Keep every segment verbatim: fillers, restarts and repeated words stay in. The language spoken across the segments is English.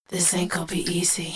This ain't gonna be easy.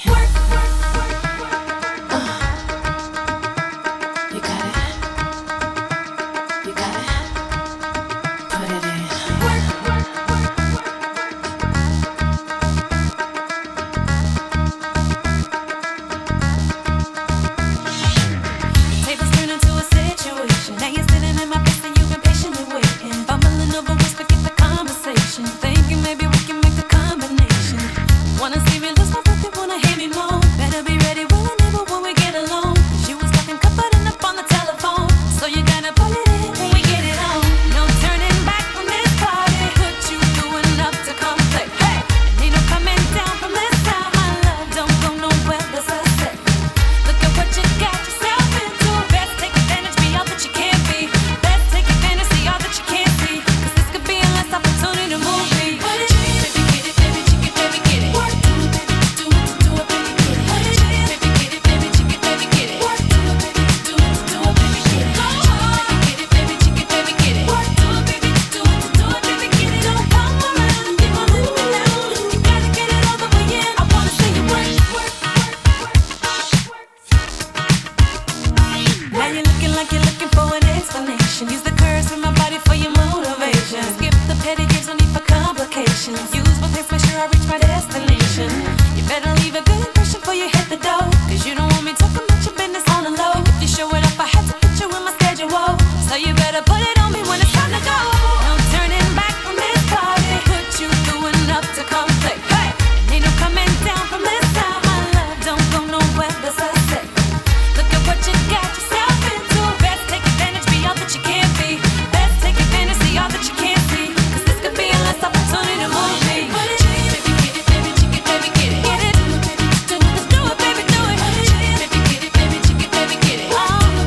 Use the curves from my body for your motivation. Skip the petty gives, no need for complications. Use my pace, make sure I reach my destination. You better leave a good impression before you hit the door, cause you don't want me talking about your business on the low. If you show it up, I had to put you in my schedule. So you better put it on me when it's time to go. No turning back from this party. Put you through enough to come play. Hey, and ain't no coming down from this side. My love don't go nowhere, that's I say. Look at what you got yourself into. Best take advantage, be all that you can be. Best take advantage, see all that you can't see. Cause this could be a last opportunity to move me. Baby, get it, baby, chick it, baby, get it. Get it, do it, do it, baby, do it. Baby, get it, baby, chick it, baby, get it. Oh,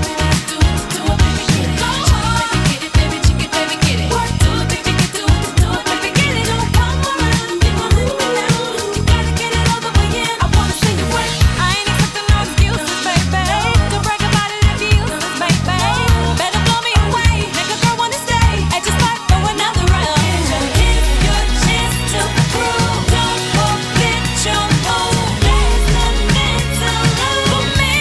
do it, do it, baby, get it. Baby, get it, baby, chick it, baby, get it. Do it, baby, get do it, do it, baby, get it. Don't come around, you gon' let me down. You gotta get it all the way in. I wanna see you work. I ain't accepting no excuses, baby. Don't brag about it if you use this, baby. Better blow me away, make a girl wanna stay. And just like for another round. Here's your chance to prove. Don't forget your move. There's nothing to lose for me.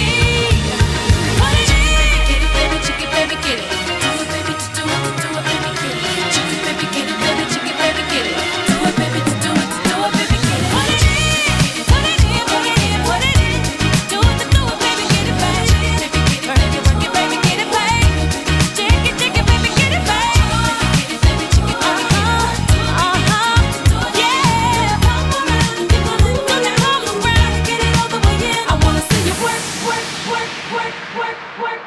What is it? Get it, baby, chick it, baby, get it. Do it, baby, to do it, to do it, baby, get it. Chick it, baby, get it, baby, chick it, baby, get it. Do it, baby, to do it, to do it, baby, get it. What is it? Put it in, put it in, put it in. Do it, to do it, baby, get it, baby. Work it, work it, baby, get it, baby. Chick it, chick it, baby, get it, baby. Uh-huh, uh-huh, yeah. Come around, you gon' let me down. Come around, get it all the way in. I wanna see you work, work, work, work, work, work.